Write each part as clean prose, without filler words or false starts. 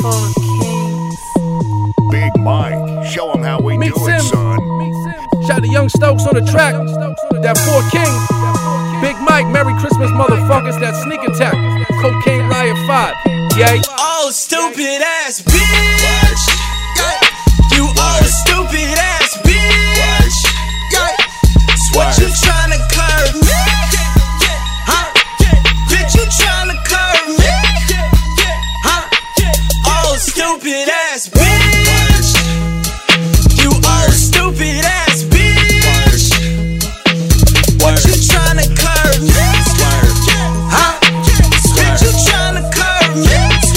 4 Kings. Big Mike, show him how we do it, son. Shout to Young Stokes on the track. That 4 Kings. Big Mike, Merry Christmas, motherfuckers. That Sneak Attack. Cocaine Riot 5. Yay. Oh, stupid ass bitch. You are a stupid ass bitch. What you tryna curve me? Huh? Bitch, you tryna curve me? Huh? Oh, stupid ass bitch. You are a stupid ass bitch. What you tryna curve me? Huh? Bitch, you tryna curve me?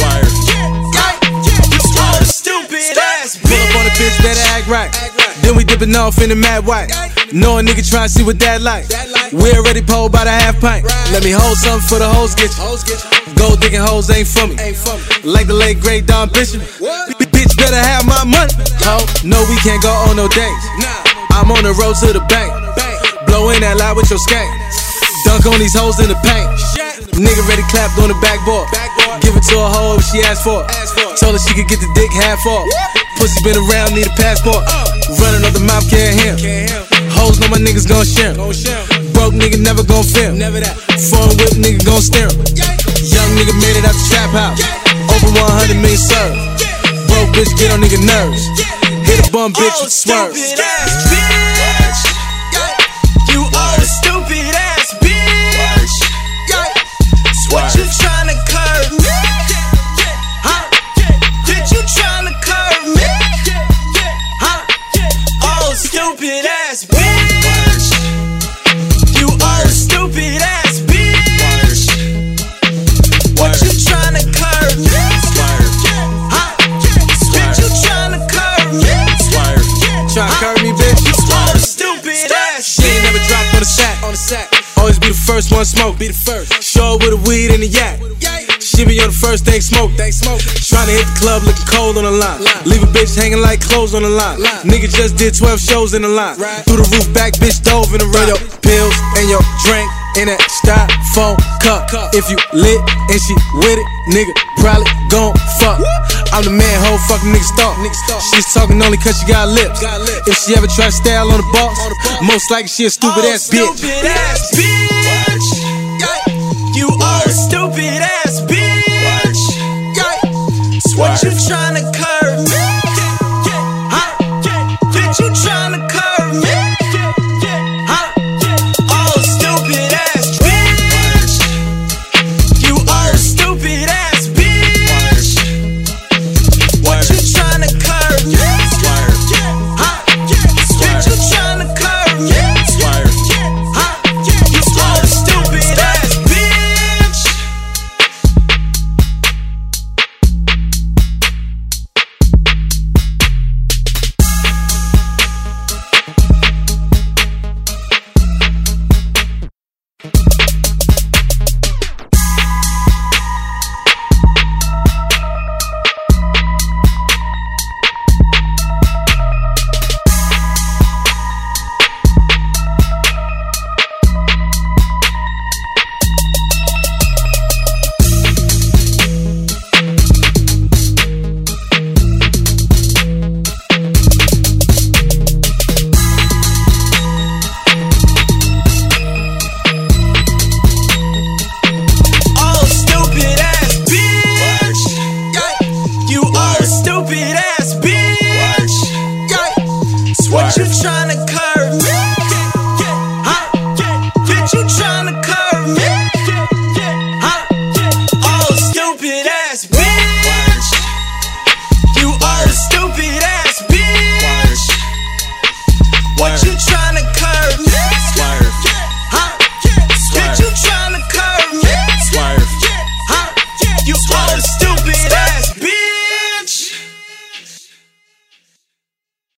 You are a stupid ass bitch. Pull up on a bitch, better act right. Then we dipping off in the mad white. Know a nigga tryna see what that like. We already pulled by the half pint. Let me hold something for the hoes get you. Gold digging hoes ain't for me. Like the late great Don Bishop. Bitch better have my money. Ho, no, we can't go on no dates. I'm on the road to the bank. Blow in that light with your skank. Dunk on these hoes in the paint. Nigga ready clapped on the backboard. Give it to a hoe if she asked for it. Told her she could get the dick half off. Pussy been around, need a passport. Running off the mouth, can't hear. Hoes know my niggas gon' share 'em. Broke nigga never gon' film. Foreign whip nigga gon' steer 'em. Young nigga made it out the trap house. Over 100 million served. Broke bitch get on nigga nerves. Hit a bum bitch with swerves. Stupid ass bitch. You are a stupid ass bitch. What you tryna curve me? Huh? Bitch, you tryna curve me? Huh? Oh, stupid ass bitch. You are a stupid ass bitch. What you tryna curve me? Huh? Bitch, you tryna curve me? Tryna curve me, bitch? You are a stupid ass She ain't never dropped on the sack. Always be the first one smoke. Show up with a weed in the yak. She be on the first thing smoke. Tryna hit the club looking cold on the line. Leave a bitch hanging like clothes on the line. Nigga just did 12 shows in the line. Through the roof back, bitch dove in the radio. Pills and your drink in that styrofoam cup. If you lit and she with it, nigga probably gon' fuck. I'm the man, whole fucking niggas thought. She's talking only cause she got lips. If she ever try to style on the boss, most likely she a stupid ass bitch. Stupid ass bitch. You are a stupid ass bitch. What you tryna curve me? Huh? Bitch, you tryna curve me? Huh? Oh, stupid ass bitch. You are a stupid ass bitch. What you tryna curve me? Huh? Bitch, you tryna curve me? Huh? You are a stupid ass bitch. What you tryna curve me?